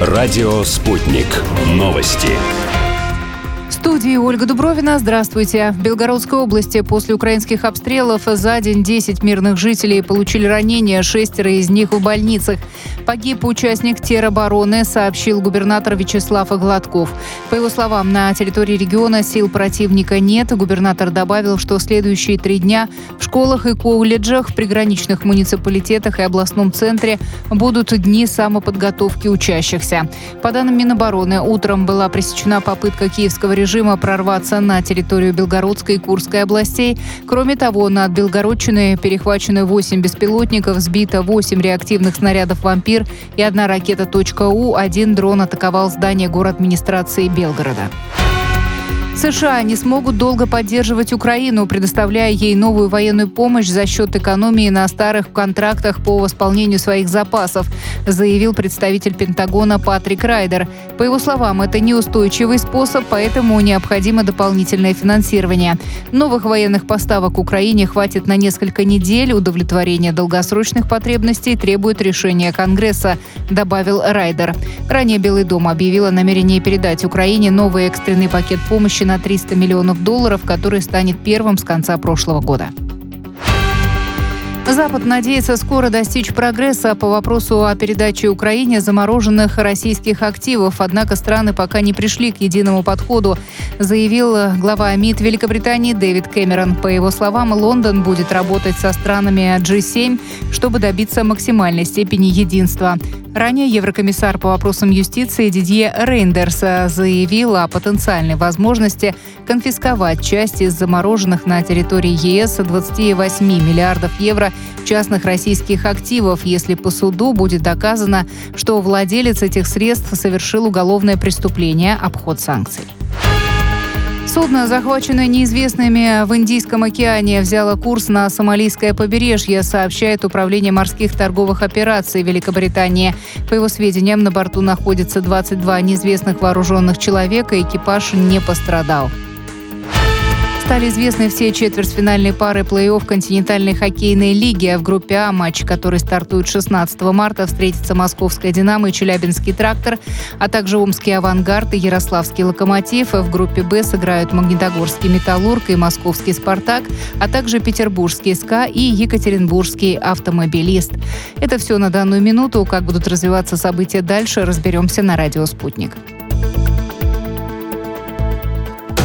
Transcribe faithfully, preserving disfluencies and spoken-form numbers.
Радио «Спутник». Новости. В студии Ольга Дубровина. Здравствуйте. В Белгородской области после украинских обстрелов за день десять мирных жителей получили ранения, шестеро из них в больницах. Погиб участник теробороны, сообщил губернатор Вячеслав Гладков. По его словам, на территории региона сил противника нет. Губернатор добавил, что следующие три дня в школах и колледжах, в приграничных муниципалитетах и областном центре будут дни самоподготовки учащихся. По данным Минобороны, утром была пресечена попытка киевского режима прорваться на территорию Белгородской и Курской областей. Кроме того, над Белгородчиной перехвачены восемь беспилотников, сбито восемь реактивных снарядов «Вампир» и одна ракета .У. Один дрон атаковал здание городадминистрации Белгорода. США не смогут долго поддерживать Украину, предоставляя ей новую военную помощь за счет экономии на старых контрактах по восполнению своих запасов, заявил представитель Пентагона Патрик Райдер. По его словам, это неустойчивый способ, поэтому необходимо дополнительное финансирование. Новых военных поставок Украине хватит на несколько недель. Удовлетворение долгосрочных потребностей требует решения Конгресса, добавил Райдер. Ранее Белый дом объявил о намерении передать Украине новый экстренный пакет помощи на триста миллионов долларов, который станет первым с конца прошлого года. Запад надеется скоро достичь прогресса по вопросу о передаче Украине замороженных российских активов, однако страны пока не пришли к единому подходу, заявил глава МИД Великобритании Дэвид Кэмерон. По его словам, Лондон будет работать со странами джи семь, чтобы добиться максимальной степени единства. Ранее еврокомиссар по вопросам юстиции Дидье Рейндерс заявил о потенциальной возможности конфисковать часть из замороженных на территории ЕС двадцати восьми миллиардов евро частных российских активов, если по суду будет доказано, что владелец этих средств совершил уголовное преступление — обход санкций. Судно, захваченное неизвестными в Индийском океане, взяло курс на сомалийское побережье, сообщает Управление морских торговых операций Великобритании. По его сведениям, на борту находится двадцать два неизвестных вооруженных человека, экипаж не пострадал. Стали известны все четвертьфинальные пары плей-офф континентальной хоккейной лиги. В группе А, матч, который стартует шестнадцатого марта, встретятся Московская «Динамо» и Челябинский «Трактор», а также Омский «Авангард» и Ярославский «Локомотив». В группе Б сыграют Магнитогорский «Металлург» и Московский «Спартак», а также Петербургский «СКА» и Екатеринбургский «Автомобилист». Это все на данную минуту. Как будут развиваться события дальше, разберемся на радио «Спутник».